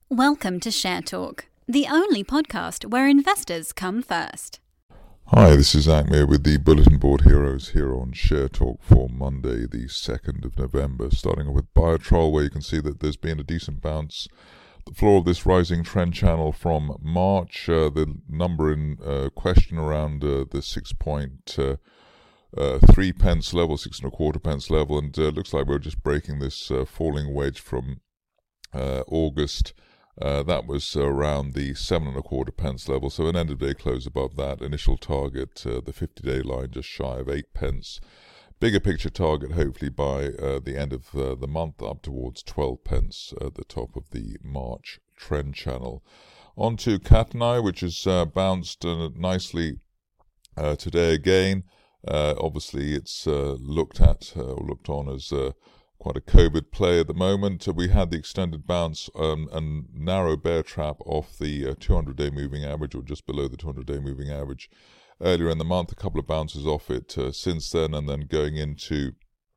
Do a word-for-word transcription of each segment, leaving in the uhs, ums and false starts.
Welcome to Share Talk, the only podcast where investors come first. Hi, this is Akmir with the Bulletin Board Heroes here on Share Talk for Monday, the second of November. Starting off with Biotrol, where you can see that there's been a decent bounce. The floor of this rising trend channel from March, uh, the number in uh, question around uh, the six point three pence level, six and a quarter pence level, and uh, looks like we're just breaking this uh, falling wedge from uh, August. Uh, that was around the seven and a quarter pence level, so an end-of-day close above that. Initial target, uh, the fifty-day line, just shy of eight pence. Bigger picture target, hopefully by uh, the end of uh, the month, up towards twelve pence at the top of the March trend channel. On to Catenai, which has uh, bounced uh, nicely uh, today again. Uh, obviously, it's uh, looked at uh, or looked on as uh, quite a COVID play at the moment. Uh, we had the extended bounce um, and narrow bear trap off the uh, two hundred day moving average, or just below the two hundred day moving average earlier in the month. A couple of bounces off it uh, since then, and then going into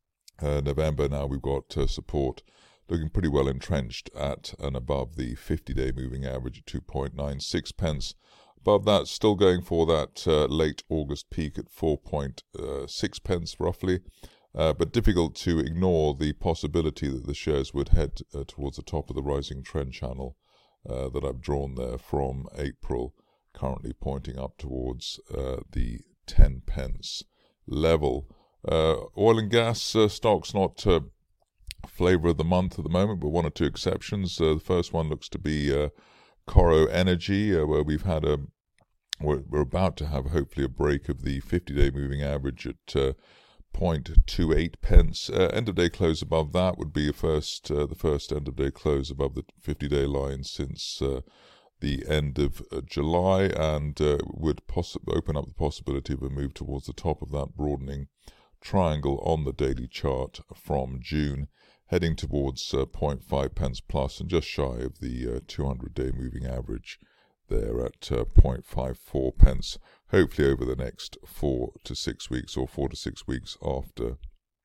uh, November now, we've got uh, support looking pretty well entrenched at and above the fifty day moving average at two point nine six pence. Above that, still going for that uh, late August peak at four point six pence roughly. Uh, but difficult to ignore the possibility that the shares would head uh, towards the top of the rising trend channel uh, that I've drawn there from April, currently pointing up towards uh, the ten pence level. Uh, oil and gas uh, stocks not uh, flavour of the month at the moment, but one or two exceptions. Uh, the first one looks to be uh, Coro Energy, uh, where we've had a we're, we're about to have hopefully a break of the fifty day moving average at uh, zero point two eight pence. Uh, end of day close above that would be a first, uh, the first end of day close above the fifty day line since uh, the end of uh, July, and uh, would poss- open up the possibility of a move towards the top of that broadening triangle on the daily chart from June, heading towards uh, zero point five pence plus and just shy of the uh, two hundred day moving average there at uh, zero point five four pence, hopefully over the next four to six weeks or four to six weeks after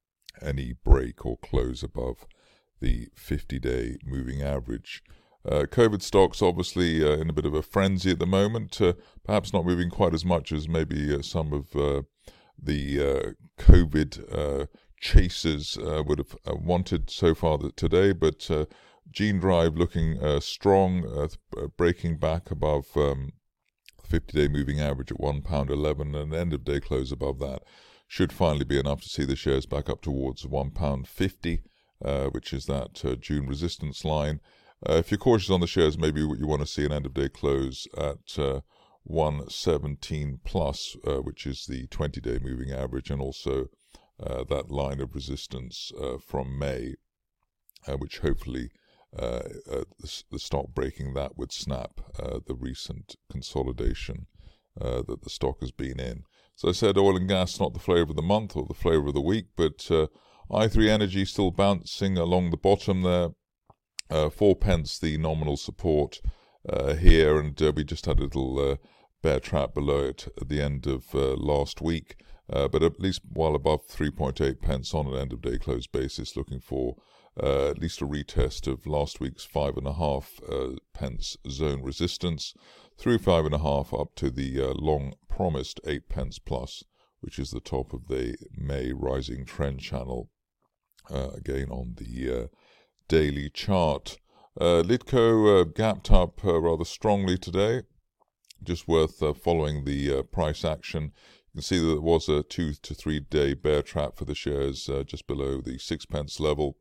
any break or close above the fifty day moving average. Uh, COVID stocks obviously uh, in a bit of a frenzy at the moment, uh, perhaps not moving quite as much as maybe uh, some of uh, the uh, COVID uh, chasers uh, would have uh, wanted so far today, but uh, Gene Drive looking uh, strong, uh, breaking back above um, fifty day moving average at one pound eleven, and end of day close above that should finally be enough to see the shares back up towards one pound fifty, uh, which is that uh, June resistance line. Uh, if you're cautious on the shares, maybe you want to see an end of day close at uh, one seventeen plus, uh, which is the twenty day moving average, and also uh, that line of resistance uh, from May, uh, which hopefully Uh, uh, the, the stock breaking that would snap uh, the recent consolidation uh, that the stock has been in. So I said oil and gas not the flavour of the month or the flavour of the week, but uh, i three Energy still bouncing along the bottom there. Uh, four pence the nominal support uh, here, and uh, we just had a little uh, bear trap below it at the end of uh, last week, uh, but at least while above three point eight pence on an end of day close basis, looking for Uh, at least a retest of last week's five and a half uh, pence zone resistance, through five and a half up to the uh, long promised eight pence plus, which is the top of the May rising trend channel, uh, again on the uh, daily chart. Uh, Lidco uh, gapped up uh, rather strongly today, just worth uh, following the uh, price action. You can see that there was a two to three day bear trap for the shares uh, just below the six pence level,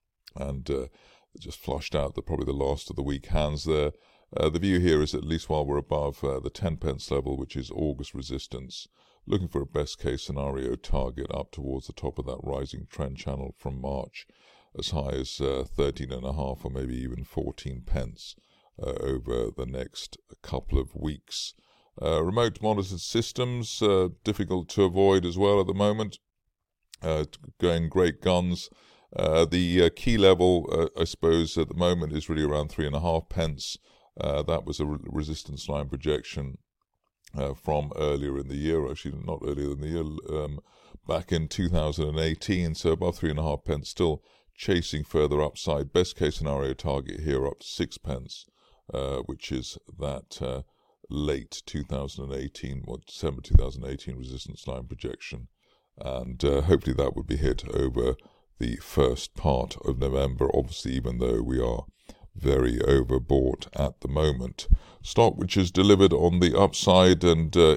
and uh, just flushed out the probably the last of the weak hands there. Uh, the view here is at least while we're above uh, the ten pence level, which is August resistance, looking for a best case scenario target up towards the top of that rising trend channel from March, as high as uh, thirteen and a half or maybe even fourteen pence uh, over the next couple of weeks. Uh, remote monitored systems, uh, difficult to avoid as well at the moment, uh, going great guns. Uh, the uh, key level, uh, I suppose, at the moment is really around three and a half pence. Uh, that was a re- resistance line projection uh, from earlier in the year, actually not earlier in the year, um, back in two thousand eighteen. So above three and a half pence, still chasing further upside. Best case scenario target here up to six pence, uh, which is that uh, late two thousand eighteen, what December two thousand eighteen resistance line projection, and uh, hopefully that would be hit over the first part of November. Obviously, even though we are very overbought at the moment, stock which has delivered on the upside and uh,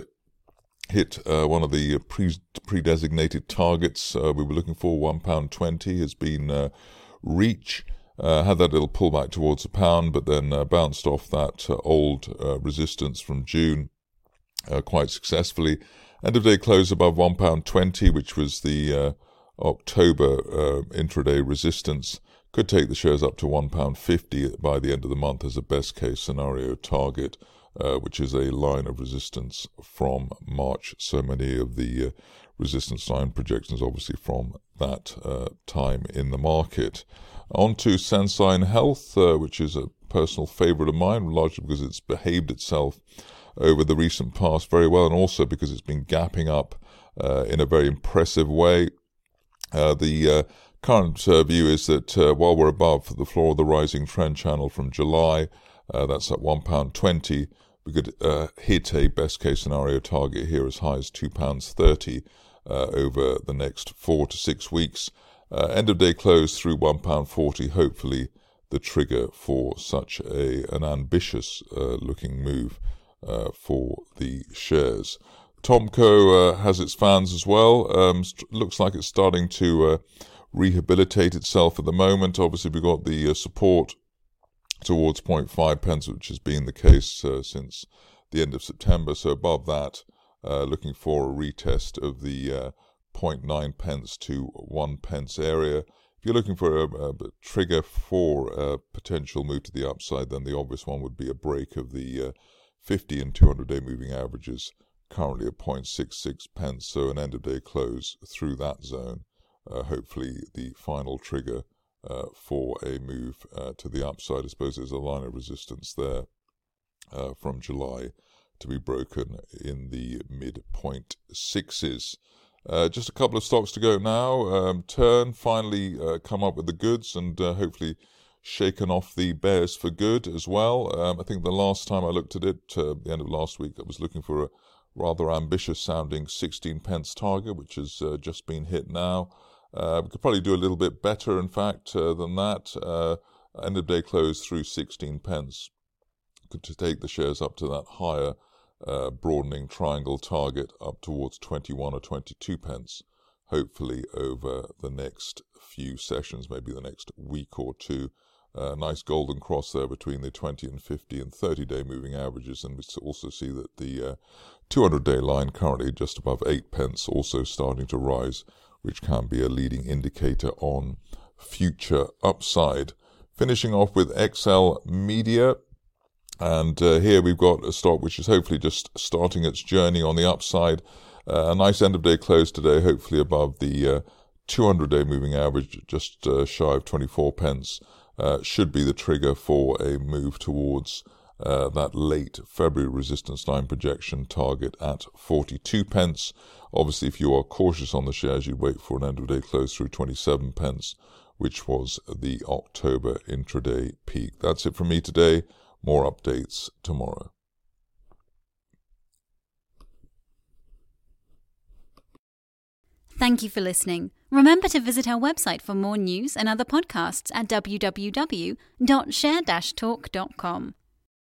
hit uh, one of the pre pre-designated targets uh, we were looking for, one pound twenty, has been uh, Reach. Uh, had that little pullback towards a pound, but then uh, bounced off that uh, old uh, resistance from June uh, quite successfully. End of day close above one pound twenty, which was the uh, October uh, intraday resistance. Could take the shares up to one pound fifty by the end of the month as a best case scenario target, uh, which is a line of resistance from March. So many of the uh, resistance line projections obviously from that uh, time in the market. On to Sensine Health, uh, which is a personal favourite of mine, largely because it's behaved itself over the recent past very well, and also because it's been gapping up uh, in a very impressive way. Uh, the uh, current uh, view is that uh, while we're above the floor of the rising trend channel from July, uh, that's at one pound twenty, we could uh, hit a best case scenario target here as high as two pounds thirty uh, over the next four to six weeks. Uh, end of day close through one pound forty, hopefully the trigger for such a an ambitious uh, looking move uh, for the shares. Tomco uh, has its fans as well. Um, st- looks like it's starting to uh, rehabilitate itself at the moment. Obviously, we've got the uh, support towards zero point five pence, which has been the case uh, since the end of September. So above that, uh, looking for a retest of the uh, zero point nine pence to one pence area. If you're looking for a, a trigger for a potential move to the upside, then the obvious one would be a break of the uh, fifty and two hundred day moving averages, currently at zero point six six pence, so an end of day close through that zone. Uh, hopefully the final trigger uh, for a move uh, to the upside. I suppose there's a line of resistance there uh, from July to be broken in the mid point sixes. Uh, just a couple of stocks to go now. Um, Turn finally uh, come up with the goods and uh, hopefully shaken off the bears for good as well. Um, I think the last time I looked at it, uh, the end of last week, I was looking for a rather ambitious sounding sixteen pence target, which has uh, just been hit now. Uh, we could probably do a little bit better, in fact, uh, than that. Uh, end of day close through sixteen pence. Could take the shares up to that higher Uh, broadening triangle target up towards twenty-one or twenty-two pence, hopefully over the next few sessions, maybe the next week or two. Uh, nice golden cross there between the twenty and fifty and thirty day moving averages, and we also see that the uh, two hundred day line currently just above eight pence, also starting to rise, which can be a leading indicator on future upside. Finishing off with X L Media. And uh, here we've got a stock which is hopefully just starting its journey on the upside. Uh, a nice end of day close today, hopefully above the uh, two hundred day moving average, just uh, shy of twenty-four pence. Uh, should be the trigger for a move towards uh, that late February resistance line projection target at forty-two pence. Obviously, if you are cautious on the shares, you'd wait for an end of day close through twenty-seven pence, which was the October intraday peak. That's it from me today. More updates tomorrow. Thank you for listening. Remember to visit our website for more news and other podcasts at w w w dot share dash talk dot com.